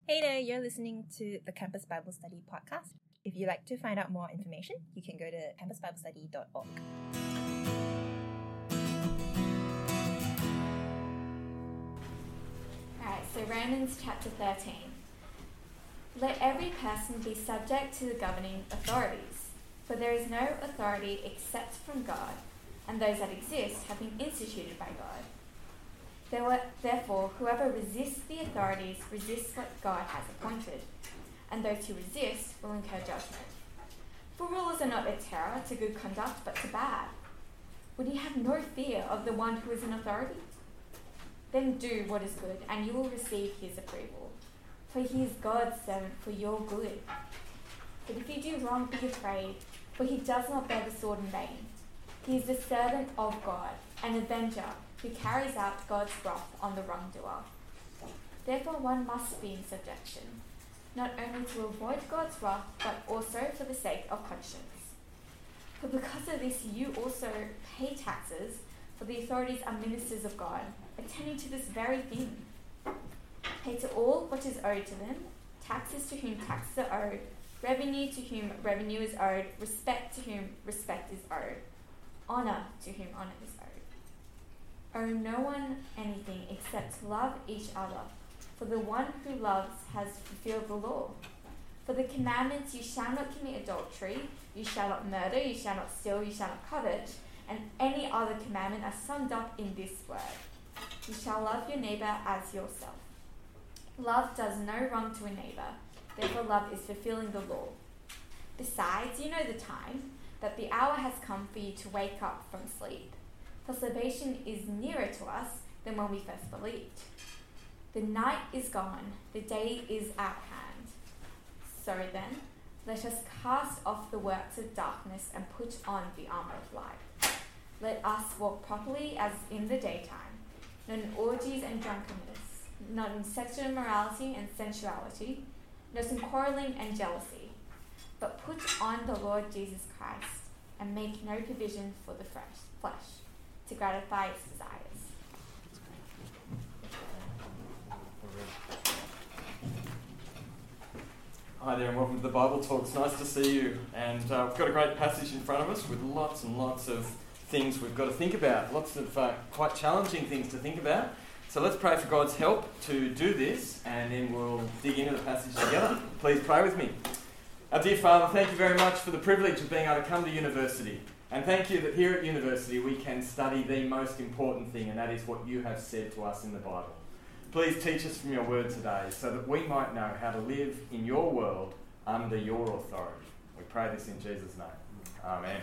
Hey there, you're listening to the Campus Bible Study podcast. If you'd like to find out more information, you can go to campusbiblestudy.org. Alright, so Romans chapter 13. Let every person be subject to the governing authorities, for there is no authority except from God, and those that exist have been instituted by God. Therefore, whoever resists the authorities resists what God has appointed, and those who resist will incur judgment. For rulers are not a terror to good conduct, but to bad. Would you have no fear of the one who is in authority? Then do what is good, and you will receive his approval. For he is God's servant for your good. But if you do wrong, be afraid, for he does not bear the sword in vain. He is the servant of God, an avenger, who carries out God's wrath on the wrongdoer. Therefore one must be in subjection, not only to avoid God's wrath, but also for the sake of conscience. For because of this you also pay taxes, for the authorities are ministers of God, attending to this very thing. Pay to all what is owed to them, taxes to whom taxes are owed, revenue to whom revenue is owed, respect to whom respect is owed, honour to whom honour is owed. Owe no one anything except to love each other, for the one who loves has fulfilled the law. For the commandments, you shall not commit adultery, you shall not murder, you shall not steal, you shall not covet, and any other commandment are summed up in this word: you shall love your neighbour as yourself. Love does no wrong to a neighbour, therefore love is fulfilling the law. Besides, you know the time, that the hour has come for you to wake up from sleep. For salvation is nearer to us than when we first believed. The night is gone, the day is at hand. So then, let us cast off the works of darkness and put on the armour of light. Let us walk properly as in the daytime, not in orgies and drunkenness, not in sexual immorality and sensuality, not in quarrelling and jealousy, but put on the Lord Jesus Christ and make no provision for the flesh to gratify its desires. Hi there and welcome to the Bible Talk. It's nice to see you, and we've got a great passage in front of us with lots and lots of things we've got to think about, lots of quite challenging things to think about. So let's pray for God's help to do this, and then we'll dig into the passage together. Please pray with me. Our dear Father, thank you very much for the privilege of being able to come to university. And thank you that here at university we can study the most important thing, and that is what you have said to us in the Bible. Please teach us from your word today so that we might know how to live in your world under your authority. We pray this in Jesus' name. Amen.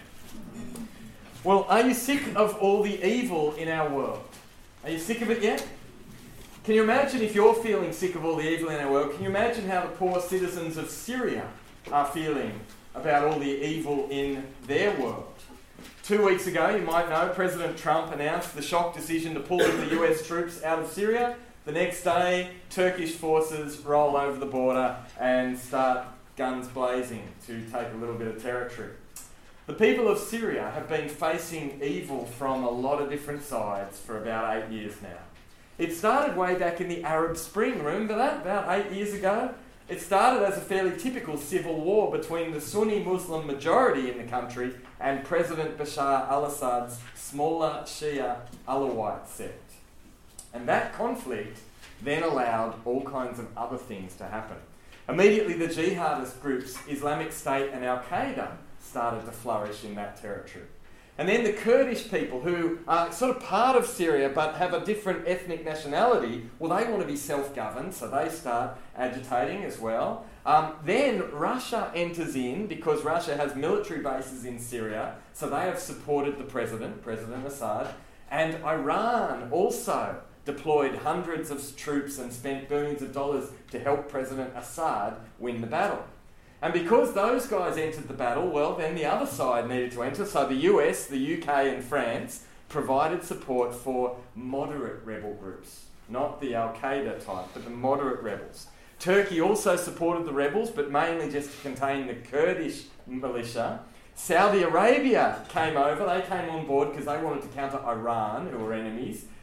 Well, are you sick of all the evil in our world? Are you sick of it yet? Can you imagine if you're feeling sick of all the evil in our world? Can you imagine how the poor citizens of Syria are feeling about all the evil in their world? 2 weeks ago, you might know, President Trump announced the shock decision to pull the US troops out of Syria. The next day, Turkish forces roll over the border and start guns blazing to take a little bit of territory. The people of Syria have been facing evil from a lot of different sides for about 8 years now. It started way back in the Arab Spring, remember that? About 8 years ago. It started as a fairly typical civil war between the Sunni Muslim majority in the country and President Bashar al-Assad's smaller Shia Alawite sect. And that conflict then allowed all kinds of other things to happen. Immediately the jihadist groups Islamic State and Al-Qaeda started to flourish in that territory. And then the Kurdish people, who are sort of part of Syria but have a different ethnic nationality, well, they want to be self-governed, so they start agitating as well. Then Russia enters in because Russia has military bases in Syria, so they have supported the President Assad. And Iran also deployed hundreds of troops and spent billions of dollars to help President Assad win the battle. And because those guys entered the battle, well, then the other side needed to enter. So the US, the UK and France provided support for moderate rebel groups. Not the Al-Qaeda type, but the moderate rebels. Turkey also supported the rebels, but mainly just to contain the Kurdish militia. Saudi Arabia came over. They came on board because they wanted to counter Iran, who were enemies.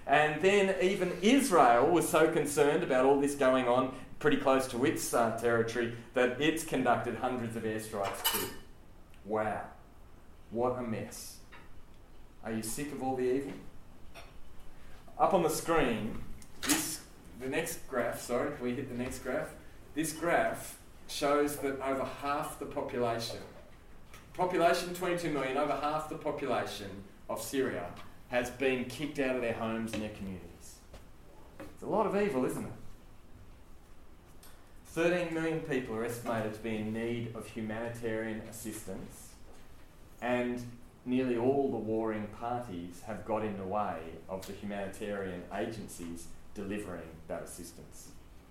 And then even Israel was so concerned about all this going on pretty close to its territory that it's conducted hundreds of airstrikes too. Wow. What a mess. Are you sick of all the evil? Up on the screen, the next graph, can we hit the next graph? This graph shows that over half the population 22 million, over half the population of Syria has been kicked out of their homes and their communities. It's a lot of evil, isn't it? 13 million people are estimated to be in need of humanitarian assistance, and nearly all the warring parties have got in the way of the humanitarian agencies delivering that assistance.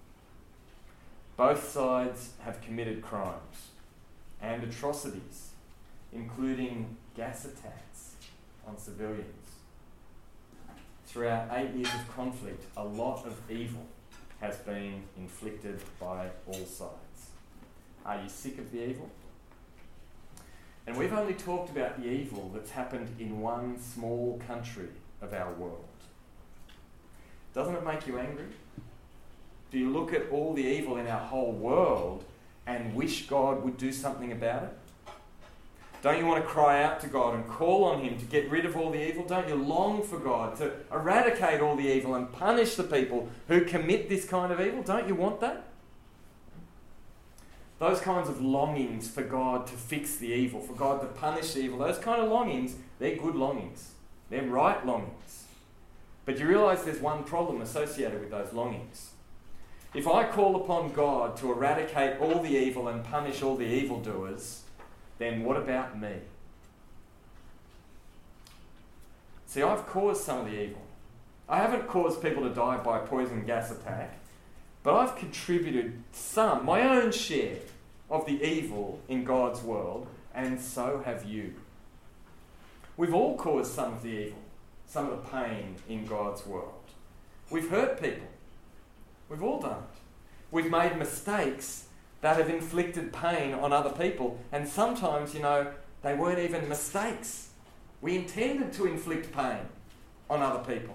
Both sides have committed crimes and atrocities, including gas attacks on civilians. Throughout 8 years of conflict, a lot of evil has been inflicted by all sides. Are you sick of the evil? And we've only talked about the evil that's happened in one small country of our world. Doesn't it make you angry? Do you look at all the evil in our whole world and wish God would do something about it? Don't you want to cry out to God and call on Him to get rid of all the evil? Don't you long for God to eradicate all the evil and punish the people who commit this kind of evil? Don't you want that? Those kinds of longings for God to fix the evil, for God to punish the evil, those kind of longings, they're good longings. They're right longings. But you realise there's one problem associated with those longings. If I call upon God to eradicate all the evil and punish all the evildoers, then what about me? See, I've caused some of the evil. I haven't caused people to die by poison gas attack, but I've contributed some, my own share, of the evil in God's world, and so have you. We've all caused some of the evil, some of the pain in God's world. We've hurt people. We've all done it. We've made mistakes that have inflicted pain on other people, and sometimes, they weren't even mistakes. We intended to inflict pain on other people.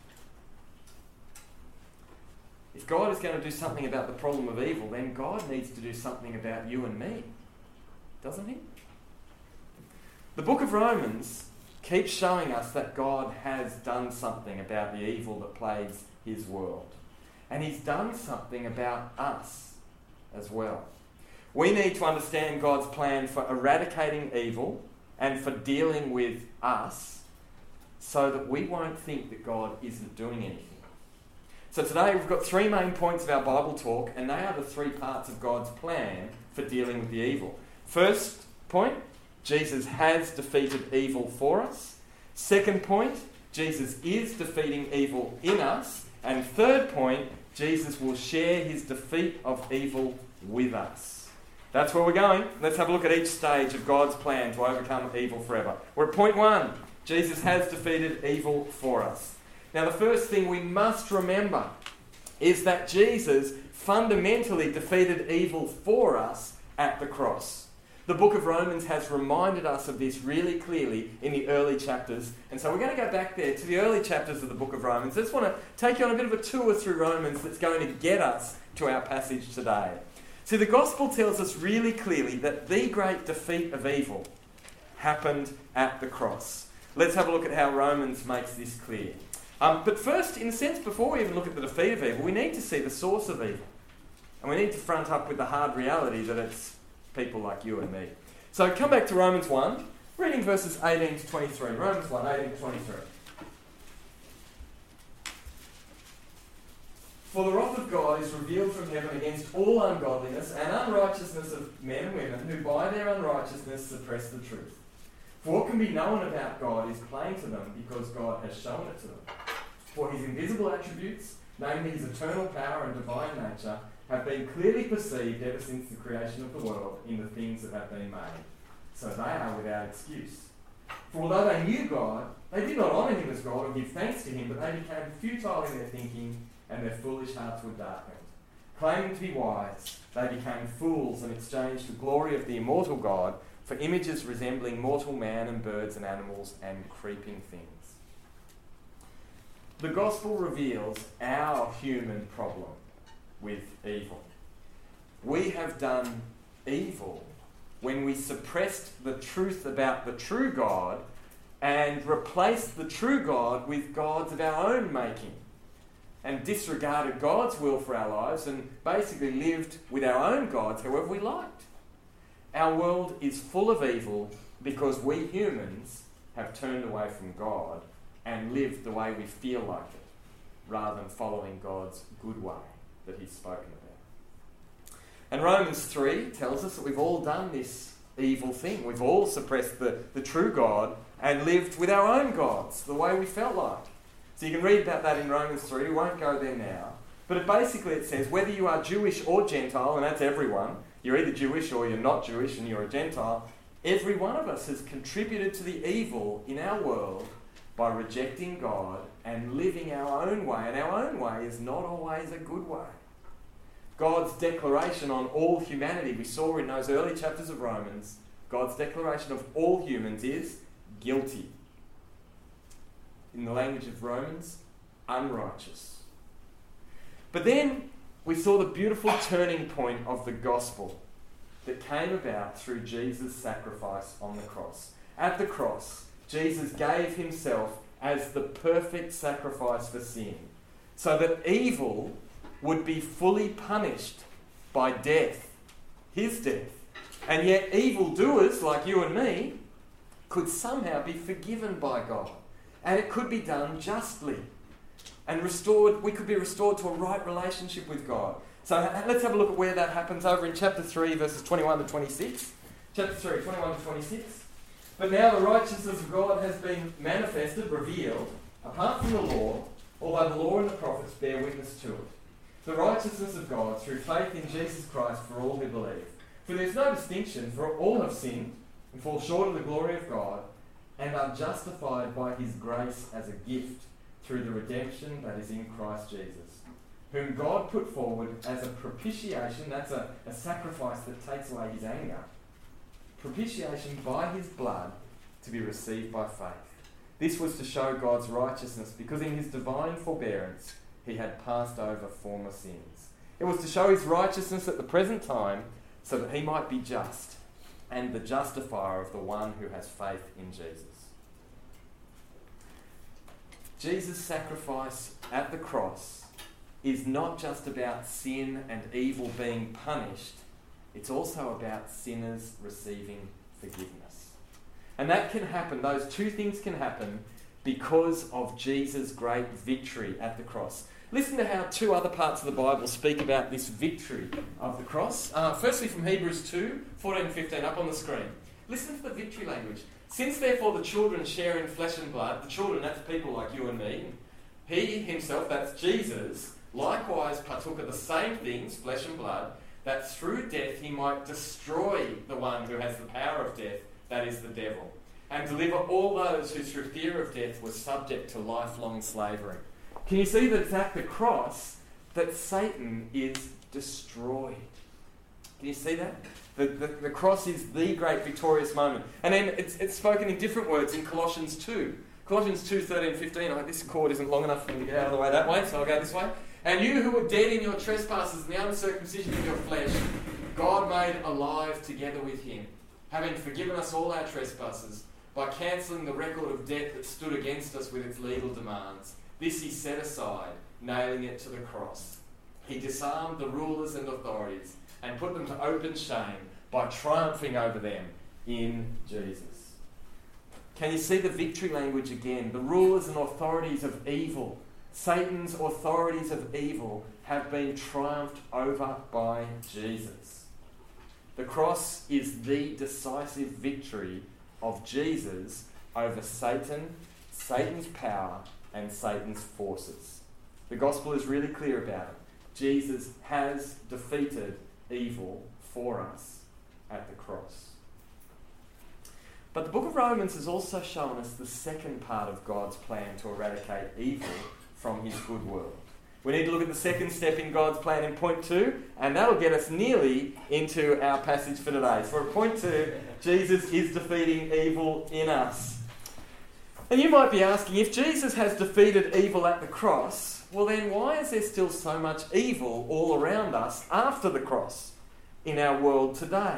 If God is going to do something about the problem of evil, then God needs to do something about you and me, doesn't He? The book of Romans keeps showing us that God has done something about the evil that plagues His world. And He's done something about us as well. We need to understand God's plan for eradicating evil and for dealing with us so that we won't think that God isn't doing anything. So today we've got 3 main points of our Bible talk, and they are the 3 parts of God's plan for dealing with the evil. First point, Jesus has defeated evil for us. Second point, Jesus is defeating evil in us. And third point, Jesus will share His defeat of evil with us. That's where we're going. Let's have a look at each stage of God's plan to overcome evil forever. We're at point 1. Jesus has defeated evil for us. Now, the first thing we must remember is that Jesus fundamentally defeated evil for us at the cross. The book of Romans has reminded us of this really clearly in the early chapters. And so we're going to go back there to the early chapters of the book of Romans. I just want to take you on a bit of a tour through Romans that's going to get us to our passage today. See, the gospel tells us really clearly that the great defeat of evil happened at the cross. Let's have a look at how Romans makes this clear. But first, in a sense, before we even look at the defeat of evil, we need to see the source of evil. And we need to front up with the hard reality that it's people like you and me. So come back to Romans 1, reading verses 18 to 23. Romans 1, 18 to 23. For the wrath of God is revealed from heaven against all ungodliness and unrighteousness of men and women who by their unrighteousness suppress the truth. For what can be known about God is plain to them because God has shown it to them. For His invisible attributes, namely His eternal power and divine nature, have been clearly perceived ever since the creation of the world in the things that have been made. So they are without excuse. For although they knew God, they did not honour Him as God or give thanks to Him, but they became futile in their thinking and their foolish hearts were darkened. Claiming to be wise, they became fools and exchanged the glory of the immortal God for images resembling mortal man and birds and animals and creeping things. The gospel reveals our human problem with evil. We have done evil when we suppressed the truth about the true God and replaced the true God with gods of our own making, and disregarded God's will for our lives and basically lived with our own gods however we liked. Our world is full of evil because we humans have turned away from God and lived the way we feel like it, rather than following God's good way that He's spoken about. And Romans 3 tells us that we've all done this evil thing. We've all suppressed the true God and lived with our own gods, the way we felt like. So you can read about that in Romans 3. We won't go there now. But it says, whether you are Jewish or Gentile, and that's everyone, you're either Jewish or you're not Jewish and you're a Gentile, every one of us has contributed to the evil in our world by rejecting God and living our own way. And our own way is not always a good way. God's declaration on all humanity, we saw in those early chapters of Romans, God's declaration of all humans is guilty. In the language of Romans, unrighteous. But then we saw the beautiful turning point of the gospel that came about through Jesus' sacrifice on the cross. At the cross, Jesus gave Himself as the perfect sacrifice for sin, so that evil would be fully punished by death, His death. And yet evildoers like you and me could somehow be forgiven by God. And it could be done justly. And restored. We could be restored to a right relationship with God. So let's have a look at where that happens over in chapter 3, verses 21 to 26. Chapter 3, 21 to 26. But now the righteousness of God has been manifested, revealed, apart from the law, although the law and the prophets bear witness to it. The righteousness of God through faith in Jesus Christ for all who believe. For there is no distinction, for all have sinned and fall short of the glory of God, and are justified by His grace as a gift through the redemption that is in Christ Jesus, whom God put forward as a propitiation, that's a sacrifice that takes away His anger, propitiation by His blood to be received by faith. This was to show God's righteousness, because in His divine forbearance He had passed over former sins. It was to show His righteousness at the present time, so that He might be just and the justifier of the one who has faith in Jesus. Jesus' sacrifice at the cross is not just about sin and evil being punished, it's also about sinners receiving forgiveness. And that can happen, those two things can happen because of Jesus' great victory at the cross. Listen to how two other parts of the Bible speak about this victory of the cross. Firstly from Hebrews 2, 14 and 15, up on the screen. Listen to the victory language. Since therefore the children share in flesh and blood, the children, that's people like you and me, He Himself, that's Jesus, likewise partook of the same things, flesh and blood, that through death He might destroy the one who has the power of death, that is the devil, and deliver all those who through fear of death were subject to lifelong slavery. Can you see that it's at the cross that Satan is destroyed? Can you see that? The cross is the great victorious moment. And then it's spoken in different words in Colossians 2. Colossians 2, 13, 15. This cord isn't long enough for me to get out of the way that way, so I'll go this way. And you who were dead in your trespasses and the uncircumcision of your flesh, God made alive together with Him, having forgiven us all our trespasses, by cancelling the record of debt that stood against us with its legal demands. This He set aside, nailing it to the cross. He disarmed the rulers and authorities and put them to open shame by triumphing over them in Jesus. Can you see the victory language again? The rulers and authorities of evil, Satan's authorities of evil, have been triumphed over by Jesus. The cross is the decisive victory of Jesus over Satan, Satan's power, and Satan's forces. The gospel is really clear about it. Jesus has defeated evil for us at the cross. But the book of Romans has also shown us the second part of God's plan to eradicate evil from His good world. We need to look at the second step in God's plan in point 2, and that'll get us nearly into our passage for today. So at point 2, Jesus is defeating evil in us. And you might be asking, if Jesus has defeated evil at the cross, well then why is there still so much evil all around us after the cross in our world today?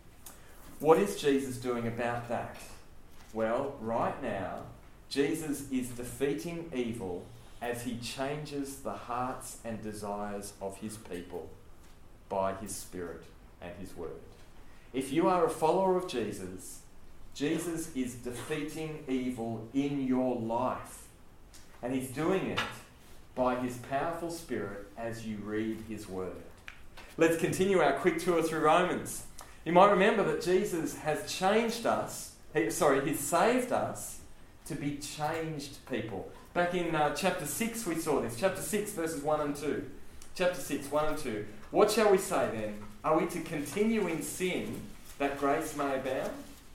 What is Jesus doing about that? Well, right now, Jesus is defeating evil as he changes the hearts and desires of his people by his Spirit and his word. If you are a follower of Jesus, Jesus is defeating evil in your life. And he's doing it by his powerful Spirit as you read his word. Let's continue our quick tour through Romans. You might remember that Jesus has changed us, he's saved us to be changed people. Back in chapter 6 we saw this. Chapter 6 verses 1 and 2. Chapter 6, 1 and 2. What shall we say then? Are we to continue in sin that grace may abound?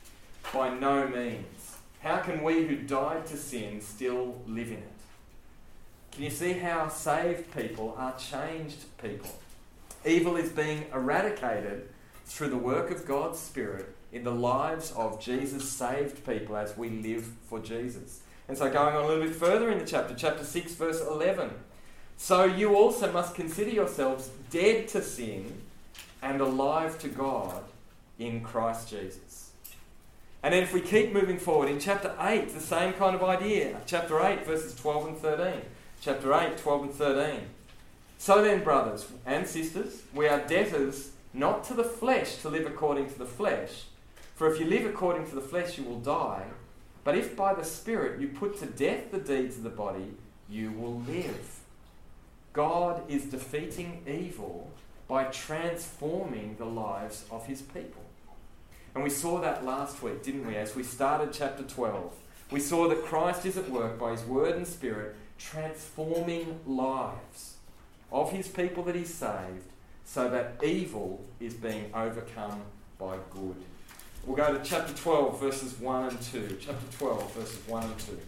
By no means. How can we who died to sin still live in it? Can you see how saved people are changed people? Evil is being eradicated through the work of God's Spirit in the lives of Jesus' saved people as we live for Jesus. And so going on a little bit further in the chapter 6 verse 11. So you also must consider yourselves dead to sin and alive to God in Christ Jesus. And then if we keep moving forward, in chapter 8, the same kind of idea. Chapter 8, verses 12 and 13. Chapter 8, 12 and 13. So then, brothers and sisters, we are debtors not to the flesh to live according to the flesh. For if you live according to the flesh, you will die. But if by the Spirit you put to death the deeds of the body, you will live. God is defeating evil by transforming the lives of his people. And we saw that last week, didn't we? As we started chapter 12, we saw that Christ is at work by his word and Spirit, transforming lives of his people that he's saved, so that evil is being overcome by good. We'll go to chapter 12, verses 1 and 2. Chapter 12, verses 1 and 2.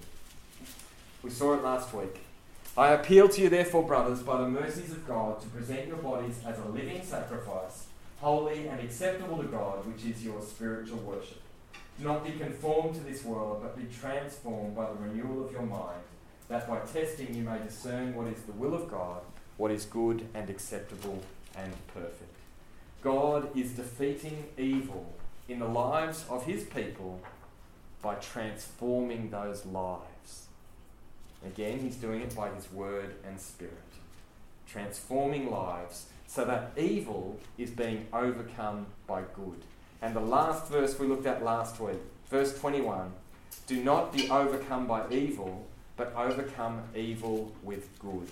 We saw it last week. I appeal to you, therefore, brothers, by the mercies of God, to present your bodies as a living sacrifice, holy and acceptable to God, which is your spiritual worship. Do not be conformed to this world, but be transformed by the renewal of your mind, that by testing you may discern what is the will of God, what is good and acceptable and perfect. God is defeating evil in the lives of his people by transforming those lives. Again, he's doing it by his word and Spirit. Transforming lives so that evil is being overcome by good. And the last verse we looked at last week, verse 21, do not be overcome by evil, but overcome evil with good.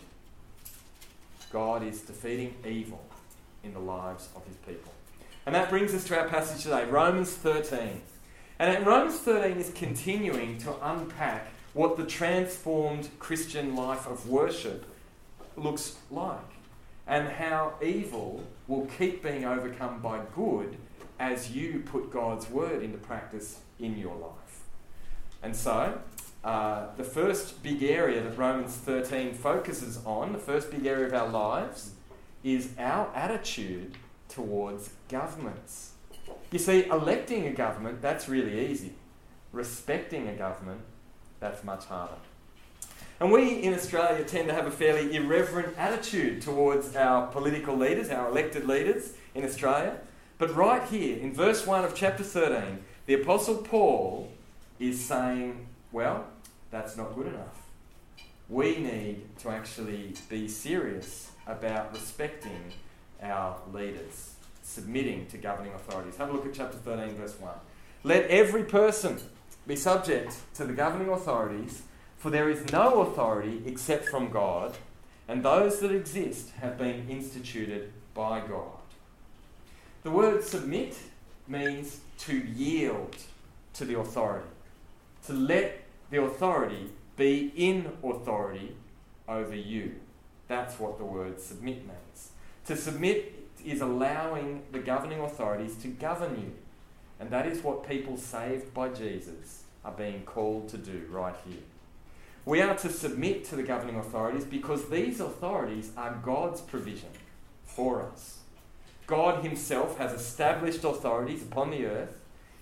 God is defeating evil in the lives of his people. And that brings us to our passage today, Romans 13. And Romans 13 is continuing to unpack what the transformed Christian life of worship looks like, and how evil will keep being overcome by good as you put God's word into practice in your life. And so, the first big area that Romans 13 focuses on, the first big area of our lives, is our attitude towards governments. You see, electing a government, that's really easy. Respecting a government, that's much harder. And we in Australia tend to have a fairly irreverent attitude towards our political leaders, our elected leaders in Australia. But right here, in verse 1 of chapter 13, the Apostle Paul is saying, well, that's not good enough. We need to actually be serious about respecting our leaders, submitting to governing authorities. Have a look at chapter 13, verse 1. Let every person be subject to the governing authorities, for there is no authority except from God, and those that exist have been instituted by God. The word submit means to yield to the authority, to let the authority be in authority over you. That's what the word submit means. To submit is allowing the governing authorities to govern you. And that is what people saved by Jesus are being called to do right here. We are to submit to the governing authorities because these authorities are God's provision for us. God himself has established authorities upon the earth.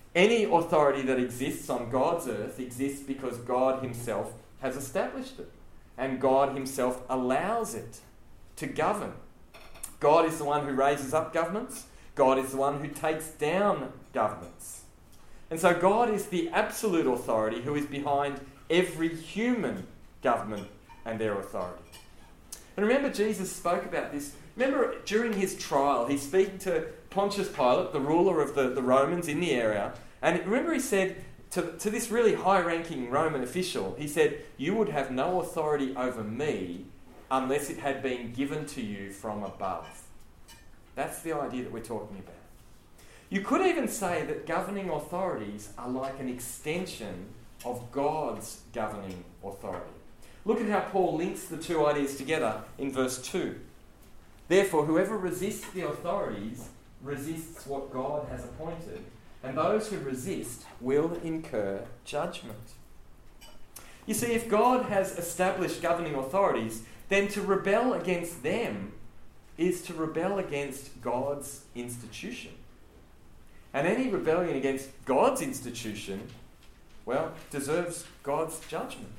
Any authority that exists on God's earth exists because God himself has established it. And God himself allows it to govern. God is the one who raises up governments. God is the one who takes down governments. And so God is the absolute authority who is behind every human government and their authority. And remember, Jesus spoke about this. Remember, during his trial, he's speaking to Pontius Pilate, the ruler of the Romans in the area. And remember, he said to this really high-ranking Roman official, he said, "You would have no authority over me unless it had been given to you from above." That's the idea that we're talking about. You could even say that governing authorities are like an extension of God's governing authority. Look at how Paul links the two ideas together in verse 2. "Therefore, whoever resists the authorities resists what God has appointed, and those who resist will incur judgment." You see, if God has established governing authorities, then to rebel against them is to rebel against God's institution. And any rebellion against God's institution, well, deserves God's judgment.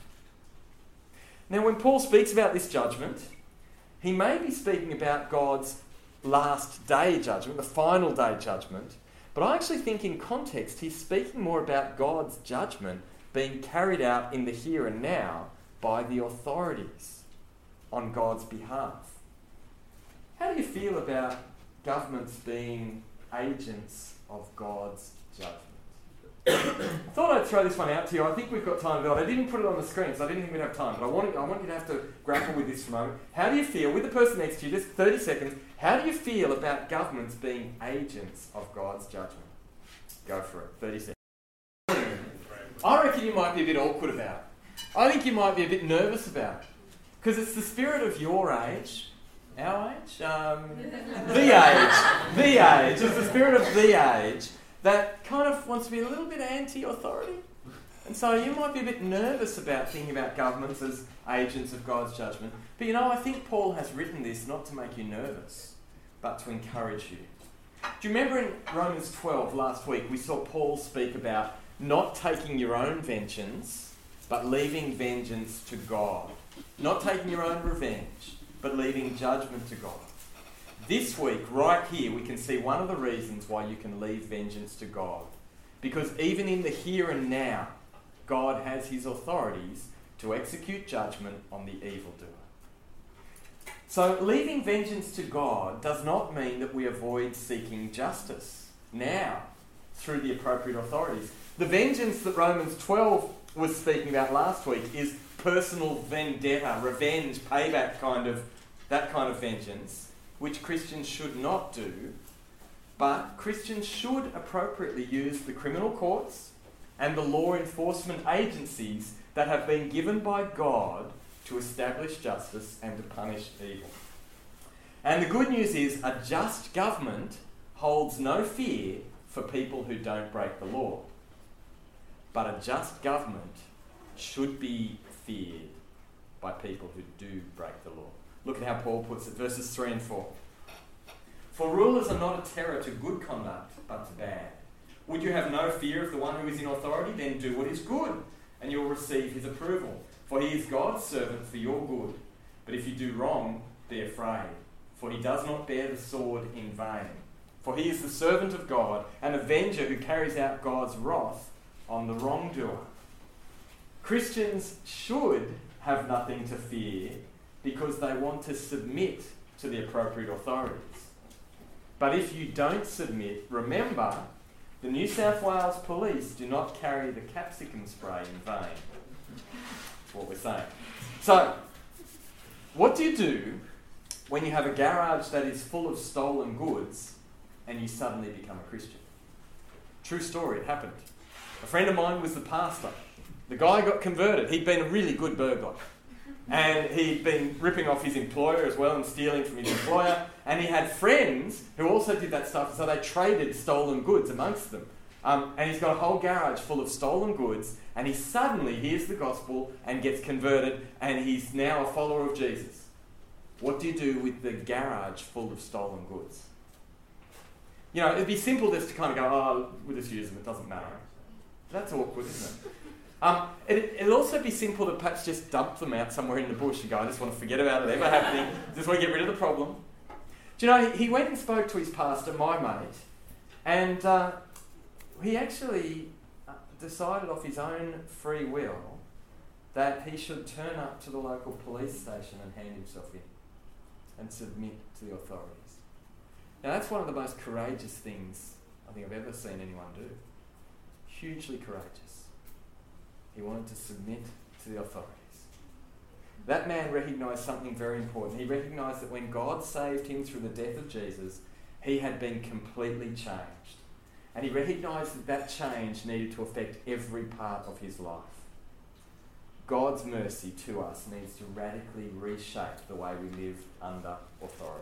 Now, when Paul speaks about this judgment, he may be speaking about God's last day judgment, the final day judgment, but I actually think in context he's speaking more about God's judgment being carried out in the here and now by the authorities on God's behalf. How do you feel about governments being agents of God's judgment? I thought I'd throw this one out to you. I think we've got time to do it. I didn't put it on the screen, so I didn't think we'd have time. But I want you to have to grapple with this for a moment. How do you feel, with the person next to you, just 30 seconds, how do you feel about governments being agents of God's judgment? Go for it, 30 seconds. I reckon you might be a bit awkward about it. I think you might be a bit nervous about it. Because it's the spirit of your age, our age? The age. It's the spirit of the age that kind of wants to be a little bit anti-authority. And so you might be a bit nervous about thinking about governments as agents of God's judgment. But I think Paul has written this not to make you nervous, but to encourage you. Do you remember in Romans 12 last week, we saw Paul speak about not taking your own vengeance, but leaving vengeance to God. Not taking your own revenge, but leaving judgment to God. This week, right here, we can see one of the reasons why you can leave vengeance to God. Because even in the here and now, God has his authorities to execute judgment on the evildoer. So leaving vengeance to God does not mean that we avoid seeking justice now through the appropriate authorities. The vengeance that Romans 12 was speaking about last week is personal vendetta, revenge, payback that kind of vengeance, which Christians should not do, but Christians should appropriately use the criminal courts and the law enforcement agencies that have been given by God to establish justice and to punish evil. And the good news is a just government holds no fear for people who don't break the law. But a just government should be feared by people who do break the law. Look at how Paul puts it, verses 3 and 4. "For rulers are not a terror to good conduct, but to bad. Would you have no fear of the one who is in authority? Then do what is good, and you'll receive his approval. For he is God's servant for your good. But if you do wrong, be afraid, for he does not bear the sword in vain. For he is the servant of God, an avenger who carries out God's wrath on the wrongdoer." Christians should have nothing to fear because they want to submit to the appropriate authorities. But if you don't submit, remember, the New South Wales Police do not carry the capsicum spray in vain. That's what we're saying. So, what do you do when you have a garage that is full of stolen goods and you suddenly become a Christian? True story, it happened. A friend of mine was the pastor. The guy got converted. He'd been a really good burglar. And he'd been ripping off his employer as well and stealing from his employer. And he had friends who also did that stuff, so they traded stolen goods amongst them. And he's got a whole garage full of stolen goods, and he suddenly hears the gospel and gets converted, and he's now a follower of Jesus. What do you do with the garage full of stolen goods? You know, it'd be simple just to kind of go, oh, we'll just use them, it doesn't matter. That's awkward, isn't it? It'd also be simple to perhaps just dump them out somewhere in the bush and go, I just want to forget about it ever happening, just want to get rid of the problem. Do you know, he went and spoke to his pastor, my mate, and he actually decided off his own free will that he should turn up to the local police station and hand himself in and submit to the authorities. Now that's one of the most courageous things I think I've ever seen anyone do. Hugely courageous. He wanted to submit to the authorities. That man recognised something very important. He recognised that when God saved him through the death of Jesus, he had been completely changed. And he recognised that that change needed to affect every part of his life. God's mercy to us needs to radically reshape the way we live under authority.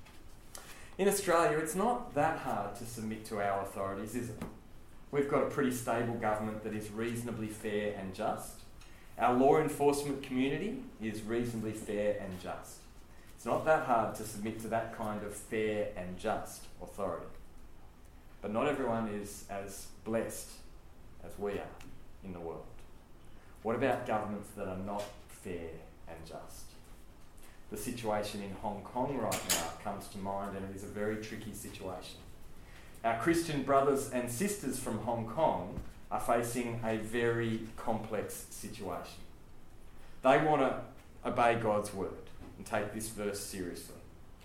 In Australia, it's not that hard to submit to our authorities, is it? We've got a pretty stable government that is reasonably fair and just. Our law enforcement community is reasonably fair and just. It's not that hard to submit to that kind of fair and just authority. But not everyone is as blessed as we are in the world. What about governments that are not fair and just? The situation in Hong Kong right now comes to mind, and it is a very tricky situation. Our Christian brothers and sisters from Hong Kong are facing a very complex situation. They want to obey God's word and take this verse seriously.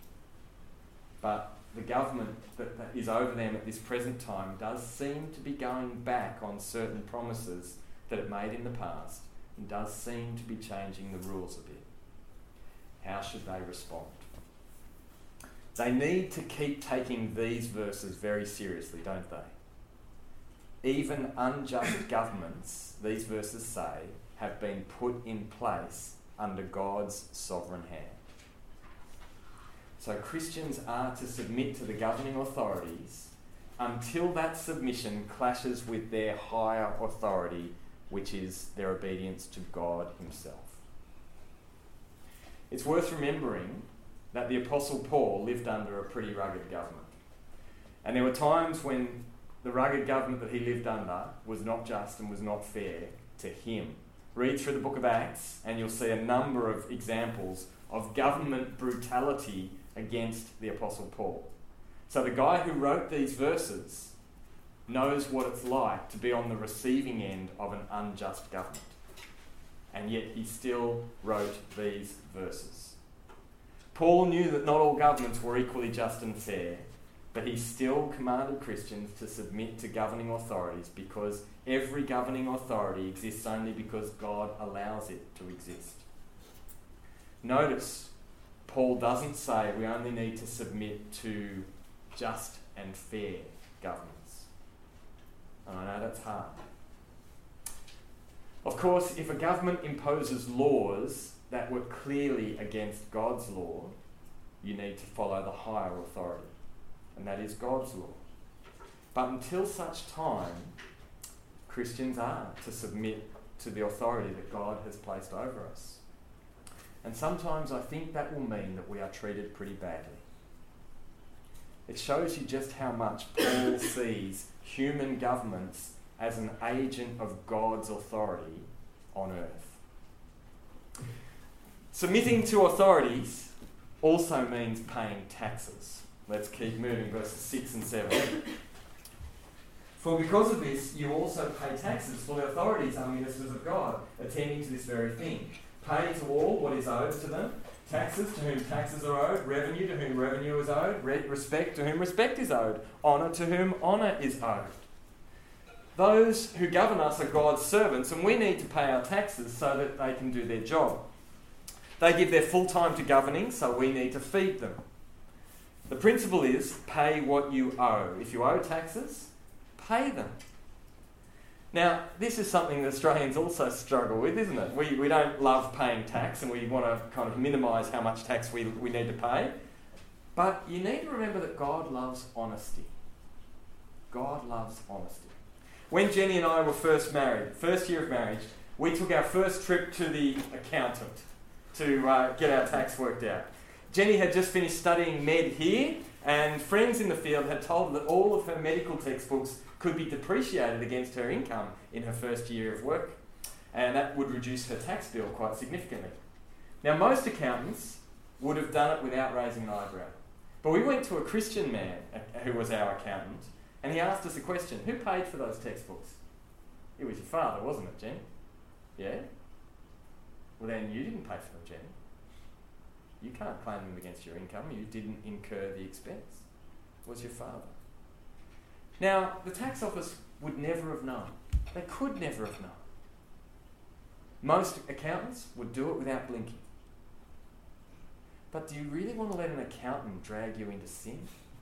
But the government that is over them at this present time does seem to be going back on certain promises that it made in the past and does seem to be changing the rules a bit. How should they respond? They need to keep taking these verses very seriously, don't they? Even unjust governments, these verses say, have been put in place under God's sovereign hand. So Christians are to submit to the governing authorities until that submission clashes with their higher authority, which is their obedience to God himself. It's worth remembering that the Apostle Paul lived under a pretty rugged government. And there were times when the rugged government that he lived under was not just and was not fair to him. Read through the book of Acts and you'll see a number of examples of government brutality against the Apostle Paul. So the guy who wrote these verses knows what it's like to be on the receiving end of an unjust government. And yet he still wrote these verses. Paul knew that not all governments were equally just and fair, but he still commanded Christians to submit to governing authorities because every governing authority exists only because God allows it to exist. Notice, Paul doesn't say we only need to submit to just and fair governments. And I know that's hard. Of course, if a government imposes laws that were clearly against God's law, you need to follow the higher authority, and that is God's law. But until such time, Christians are to submit to the authority that God has placed over us. And sometimes I think that will mean that we are treated pretty badly. It shows you just how much Paul sees human governments as an agent of God's authority on earth. Submitting to authorities also means paying taxes. Let's keep moving, verses 6 and 7. For because of this, you also pay taxes, for the authorities are ministers of God, attending to this very thing. Pay to all what is owed to them, taxes to whom taxes are owed, revenue to whom revenue is owed, respect to whom respect is owed, honour to whom honour is owed. Those who govern us are God's servants, and we need to pay our taxes so that they can do their job. They give their full time to governing, so we need to feed them. The principle is pay what you owe. If you owe taxes, pay them. Now, this is something that Australians also struggle with, isn't it? We don't love paying tax and we want to kind of minimise how much tax we need to pay. But you need to remember that God loves honesty. God loves honesty. When Jenny and I were first married, first year of marriage, we took our first trip to the accountant to get our tax worked out. Jenny had just finished studying med here, and friends in the field had told her that all of her medical textbooks could be depreciated against her income in her first year of work, and that would reduce her tax bill quite significantly. Now, most accountants would have done it without raising an eyebrow. But we went to a Christian man who was our accountant, and he asked us a question. Who paid for those textbooks? It was your father, wasn't it, Jenny? Yeah? Well, then you didn't pay for them, Jenny. You can't claim them against your income. You didn't incur the expense. It was your father. Now, the tax office would never have known. They could never have known. Most accountants would do it without blinking. But do you really want to let an accountant drag you into sin?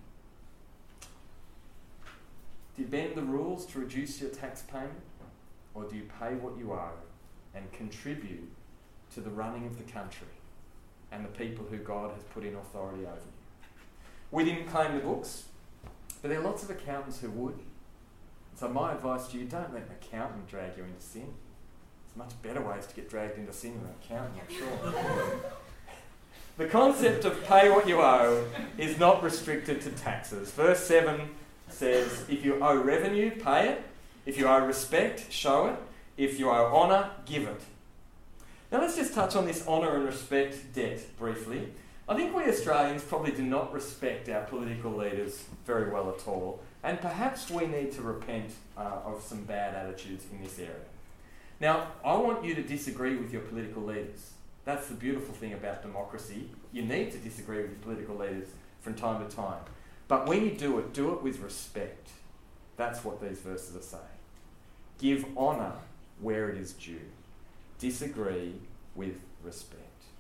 Do you bend the rules to reduce your tax payment? Or do you pay what you owe and contribute to the running of the country and the people who God has put in authority over you? We didn't claim the books, but there are lots of accountants who would. So my advice to you, don't let an accountant drag you into sin. There's much better ways to get dragged into sin than an accountant, I'm sure. The concept of pay what you owe is not restricted to taxes. Verse 7 says, if you owe revenue, pay it. If you owe respect, show it. If you owe honour, give it. Now let's just touch on this honour and respect debt briefly. I think we Australians probably do not respect our political leaders very well at all, and perhaps we need to repent of some bad attitudes in this area. Now, I want you to disagree with your political leaders. That's the beautiful thing about democracy. You need to disagree with your political leaders from time to time. But when you do it with respect. That's what these verses are saying. Give honour where it is due. Disagree with respect.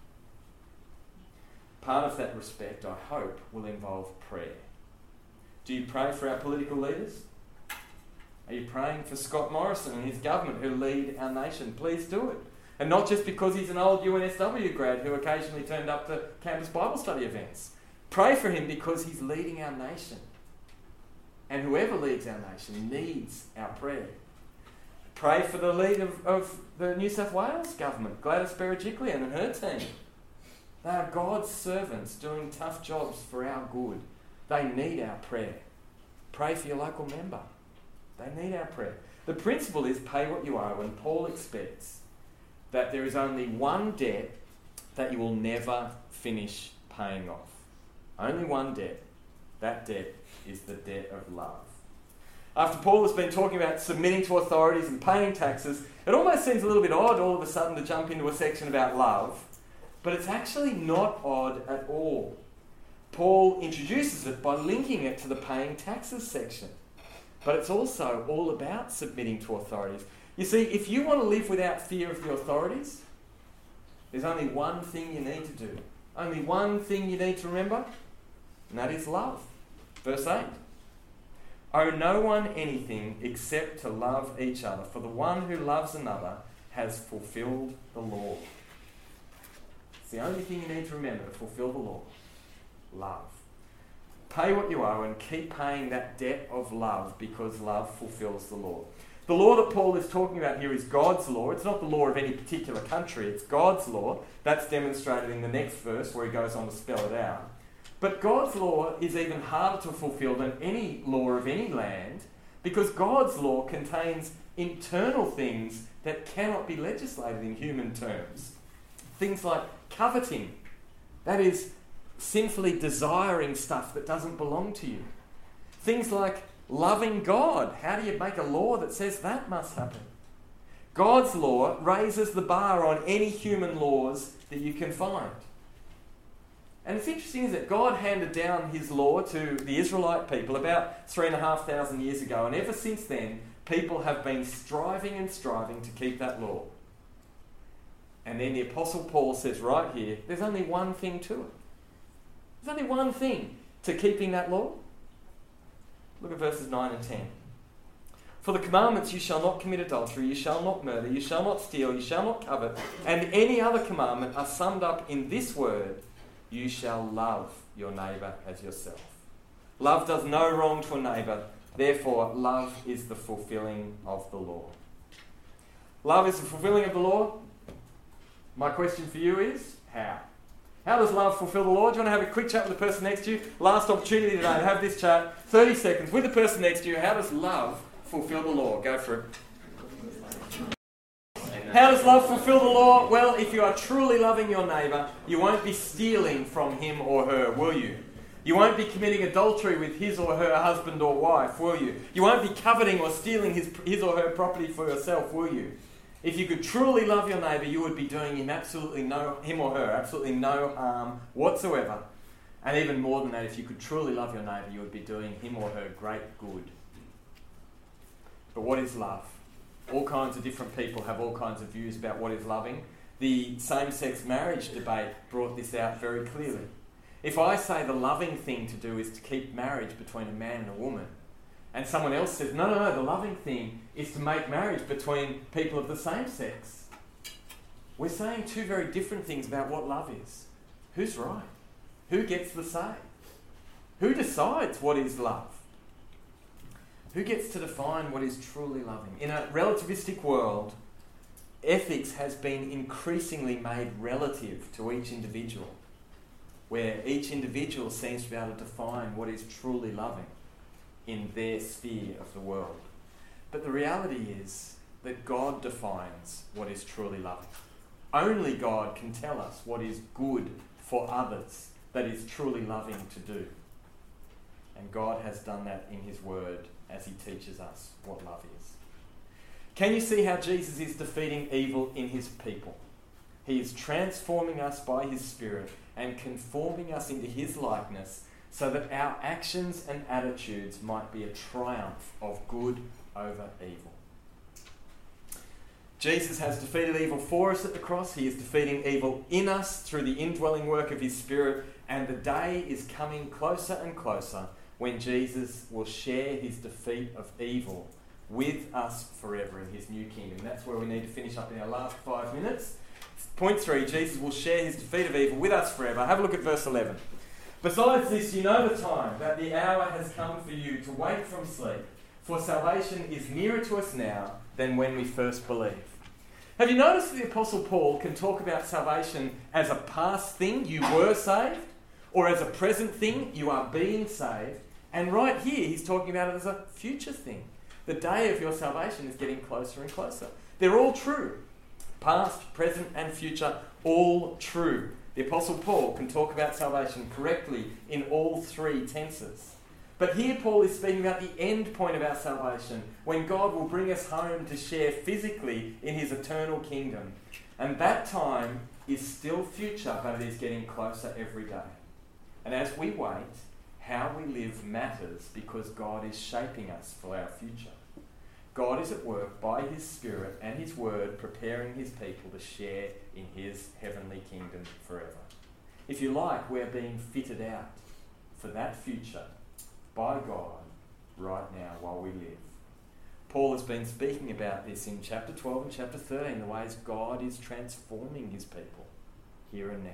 Part of that respect, I hope, will involve prayer. Do you pray for our political leaders? Are you praying for Scott Morrison and his government who lead our nation? Please do it. And not just because he's an old UNSW grad who occasionally turned up to campus Bible study events. Pray for him because he's leading our nation. And whoever leads our nation needs our prayer. Pray for the lead of the New South Wales government, Gladys Berejiklian and her team. They are God's servants doing tough jobs for our good. They need our prayer. Pray for your local member. They need our prayer. The principle is pay what you owe, and Paul expects that there is only one debt that you will never finish paying off. Only one debt. That debt is the debt of love. After Paul has been talking about submitting to authorities and paying taxes, it almost seems a little bit odd all of a sudden to jump into a section about love, but it's actually not odd at all. Paul introduces it by linking it to the paying taxes section. But it's also all about submitting to authorities. You see, if you want to live without fear of the authorities, there's only one thing you need to do. Only one thing you need to remember, and that is love. Verse 8. Owe no one anything except to love each other, for the one who loves another has fulfilled the law. It's the only thing you need to remember to fulfill the law. Love. Pay what you owe and keep paying that debt of love because love fulfills the law. The law that Paul is talking about here is God's law. It's not the law of any particular country. It's God's law. That's demonstrated in the next verse where he goes on to spell it out. But God's law is even harder to fulfill than any law of any land because God's law contains internal things that cannot be legislated in human terms. Things like coveting. That is, sinfully desiring stuff that doesn't belong to you. Things like loving God. How do you make a law that says that must happen? God's law raises the bar on any human laws that you can find. And it's interesting, isn't it? God handed down his law to the Israelite people about 3,500 years ago, and ever since then, people have been striving to keep that law. And then the Apostle Paul says right here, there's only one thing to it. There's only one thing to keeping that law. Look at verses 9 and 10. For the commandments, you shall not commit adultery, you shall not murder, you shall not steal, you shall not covet, and any other commandment are summed up in this word, you shall love your neighbour as yourself. Love does no wrong to a neighbour, therefore love is the fulfilling of the law. Love is the fulfilling of the law. My question for you is, how? How does love fulfill the law? Do you want to have a quick chat with the person next to you? Last opportunity today to have this chat. 30 seconds with the person next to you. How does love fulfill the law? Go for it. How does love fulfill the law? Well, if you are truly loving your neighbour, you won't be stealing from him or her, will you? You won't be committing adultery with his or her husband or wife, will you? You won't be coveting or stealing his or her property for yourself, will you? If you could truly love your neighbour, you would be doing him or her absolutely no harm whatsoever. And even more than that, if you could truly love your neighbour, you would be doing him or her great good. But what is love? All kinds of different people have all kinds of views about what is loving. The same-sex marriage debate brought this out very clearly. If I say the loving thing to do is to keep marriage between a man and a woman, and someone else says, no, the loving thing is to make marriage between people of the same sex, we're saying two very different things about what love is. Who's right? Who gets the say? Who decides what is love? Who gets to define what is truly loving? In a relativistic world, ethics has been increasingly made relative to each individual, where each individual seems to be able to define what is truly loving in their sphere of the world. But the reality is that God defines what is truly loving. Only God can tell us what is good for others, that is truly loving to do. And God has done that in his word as he teaches us what love is. Can you see how Jesus is defeating evil in his people? He is transforming us by his Spirit and conforming us into his likeness so that our actions and attitudes might be a triumph of good over evil. Jesus has defeated evil for us at the cross. He is defeating evil in us through the indwelling work of his Spirit, and the day is coming closer and closer when Jesus will share his defeat of evil with us forever in his new kingdom. That's where we need to finish up in our last 5 minutes. Point 3, Jesus will share his defeat of evil with us forever. Have a look at verse 11. Besides this, you know the time, that the hour has come for you to wake from sleep, for salvation is nearer to us now than when we first believed. Have you noticed that the Apostle Paul can talk about salvation as a past thing, you were saved, or as a present thing, you are being saved, and right here he's talking about it as a future thing. The day of your salvation is getting closer and closer. They're all true. Past, present and future, all true. The Apostle Paul can talk about salvation correctly in all three tenses. But here Paul is speaking about the end point of our salvation, when God will bring us home to share physically in his eternal kingdom. And that time is still future, but it is getting closer every day. And as we wait, how we live matters because God is shaping us for our future. God is at work by his Spirit and his word, preparing his people to share in his heavenly kingdom forever. If you like, we're being fitted out for that future by God right now while we live. Paul has been speaking about this in chapter 12 and chapter 13, the ways God is transforming his people here and now.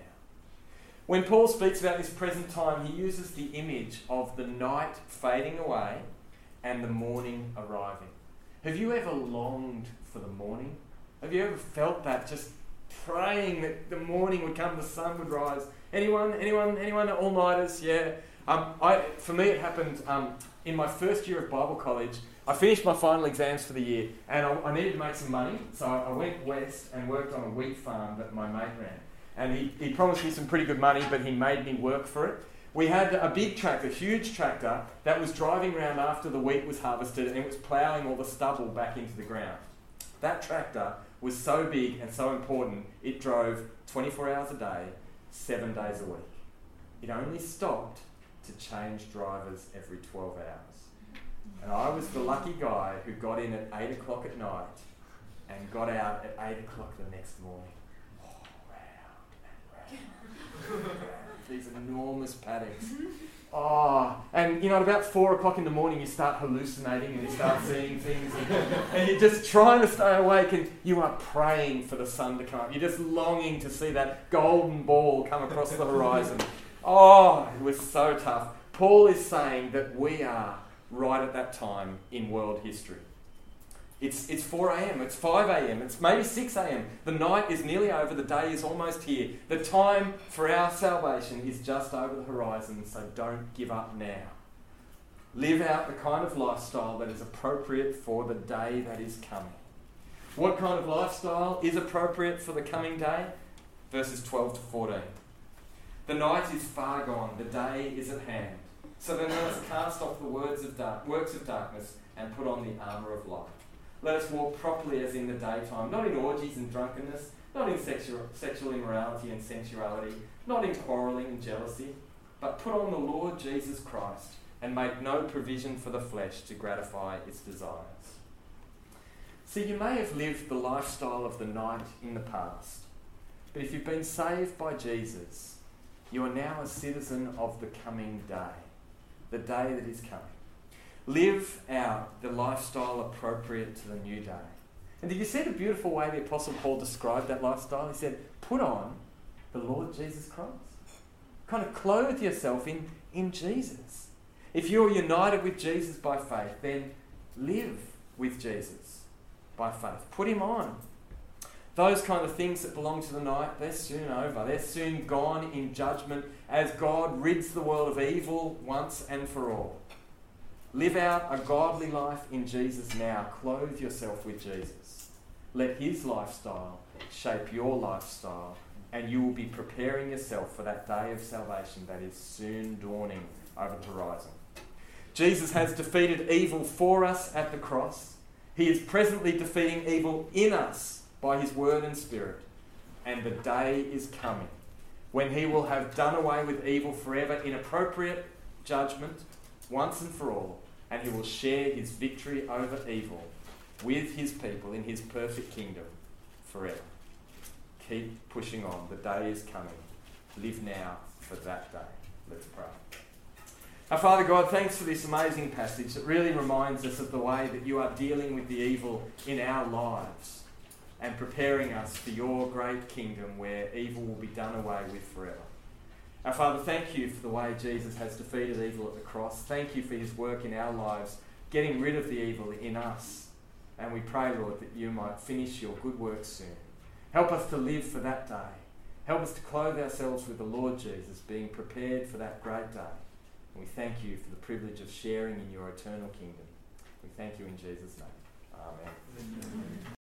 When Paul speaks about this present time, he uses the image of the night fading away and the morning arriving. Have you ever longed for the morning? Have you ever felt that, just praying that the morning would come, the sun would rise? Anyone? All-nighters? Yeah. For me, it happened in my first year of Bible college. I finished my final exams for the year, and I needed to make some money, so I went west and worked on a wheat farm that my mate ran. And he promised me some pretty good money, but he made me work for it. We had a big tractor, huge tractor, that was driving around after the wheat was harvested, and it was ploughing all the stubble back into the ground. That tractor was so big and so important, it drove 24 hours a day, 7 days a week. It only stopped to change drivers every 12 hours. And I was the lucky guy who got in at 8 o'clock at night and got out at 8 o'clock the next morning. These enormous paddocks. And at about 4 o'clock in the morning you start hallucinating and you start seeing things and you're just trying to stay awake and you are praying for the sun to come up. You're just longing to see that golden ball come across the horizon. It was so tough. Paul is saying that we are right at that time in world history. It's 4 a.m, it's 5 a.m, it's maybe 6 a.m. The night is nearly over, the day is almost here. The time for our salvation is just over the horizon, so don't give up now. Live out the kind of lifestyle that is appropriate for the day that is coming. What kind of lifestyle is appropriate for the coming day? Verses 12 to 14. The night is far gone, the day is at hand. So then let us cast off the works of darkness and put on the armour of light. Let us walk properly as in the daytime, not in orgies and drunkenness, not in sexual immorality and sensuality, not in quarrelling and jealousy, but put on the Lord Jesus Christ and make no provision for the flesh to gratify its desires. See, you may have lived the lifestyle of the night in the past, but if you've been saved by Jesus, you are now a citizen of the coming day, the day that is coming. Live out the lifestyle appropriate to the new day. And did you see the beautiful way the Apostle Paul described that lifestyle? He said, put on the Lord Jesus Christ. Kind of clothe yourself in Jesus. If you're united with Jesus by faith, then live with Jesus by faith. Put him on. Those kind of things that belong to the night, they're soon over. They're soon gone in judgment as God rids the world of evil once and for all. Live out a godly life in Jesus now. Clothe yourself with Jesus. Let his lifestyle shape your lifestyle, and you will be preparing yourself for that day of salvation that is soon dawning over the horizon. Jesus has defeated evil for us at the cross. He is presently defeating evil in us by his word and spirit. And the day is coming when he will have done away with evil forever in appropriate judgment once and for all, and he will share his victory over evil with his people in his perfect kingdom forever. Keep pushing on. The day is coming. Live now for that day. Let's pray. Our Father God, thanks for this amazing passage that really reminds us of the way that you are dealing with the evil in our lives and preparing us for your great kingdom where evil will be done away with forever. Our Father, thank you for the way Jesus has defeated evil at the cross. Thank you for his work in our lives, getting rid of the evil in us. And we pray, Lord, that you might finish your good work soon. Help us to live for that day. Help us to clothe ourselves with the Lord Jesus, being prepared for that great day. And we thank you for the privilege of sharing in your eternal kingdom. We thank you in Jesus' name. Amen.